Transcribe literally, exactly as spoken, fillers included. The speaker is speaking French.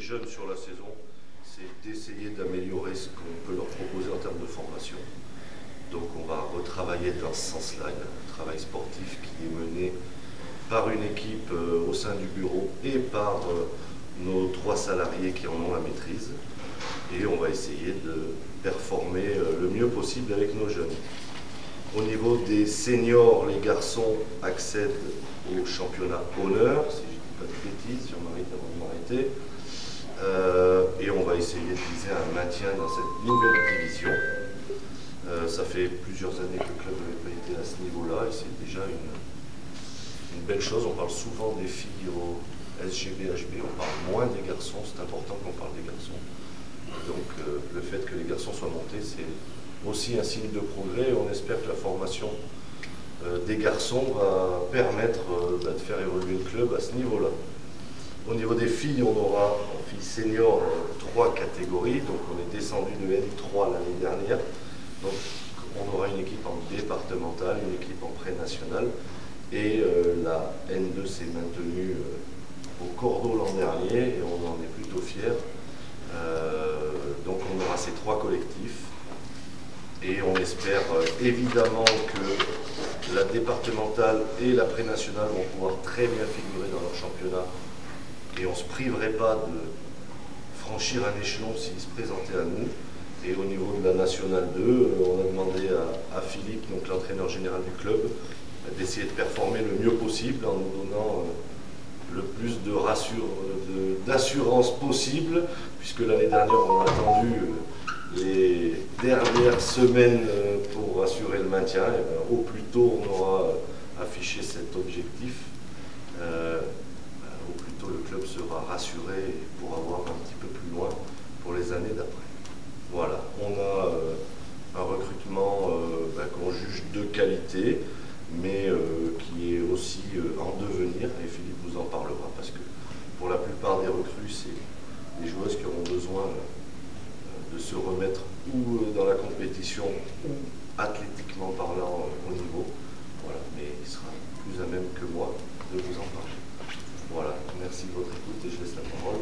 jeunes sur la saison, c'est d'essayer d'améliorer ce qu'on peut leur proposer en termes de formation. Donc on va retravailler dans ce sens-là. Il y a un travail sportif qui est mené par une équipe euh, au sein du bureau et par euh, nos trois salariés qui en ont la maîtrise. Et on va essayer de performer euh, le mieux possible avec nos jeunes. Au niveau des seniors, les garçons accèdent au championnat honneur, si je ne dis pas de bêtises, si on m'arrête avant de m'arrêter. Euh, et on va essayer de viser un maintien dans cette nouvelle division. Euh, ça fait plusieurs années que le club n'avait pas été à ce niveau-là et c'est déjà une, une belle chose. On parle souvent des filles au S G B H B, on parle moins des garçons, c'est important qu'on parle des garçons. Donc euh, le fait que les garçons soient montés, c'est aussi un signe de progrès. On espère que la formation euh, des garçons va permettre euh, bah, de faire évoluer le club à ce niveau-là. Au niveau des filles, on aura en filles seniors euh, trois catégories. Donc on est descendu de N trois l'année dernière. Donc on aura une équipe en départementale, une équipe en pré-nationale. Et euh, la N deux s'est maintenue euh, au cordeau l'an dernier et on en est plutôt fiers. Euh, donc on aura ces trois collectifs. Et on espère euh, évidemment que la départementale et la pré-nationale vont pouvoir très bien figurer dans leur championnat. Et on ne se priverait pas de franchir un échelon s'ils se présentaient à nous. Et au niveau de la Nationale deux, euh, on a demandé à, à Philippe, donc l'entraîneur général du club, d'essayer de performer le mieux possible en nous donnant euh, le plus de rassure, de, d'assurance possible, puisque l'année dernière on a attendu euh, les dernières semaines euh, pour assurer le maintien. Et bien, au plus tôt on aura euh, affiché cet objectif, euh, au plus tôt le club sera rassuré pour avoir un petit peu plus loin pour les années d'après. Voilà, on a euh, un recrutement euh, ben, qu'on juge de qualité, mais euh, qui est aussi euh, en devenir, et Philippe vous en parlera, parce que pour la plupart des recrues, c'est des joueuses qui auront besoin euh, de se remettre ou euh, dans la compétition, ou athlétiquement parlant euh, au niveau. Voilà, mais il sera plus à même que moi de vous en parler. Voilà, merci de votre écoute et je laisse la parole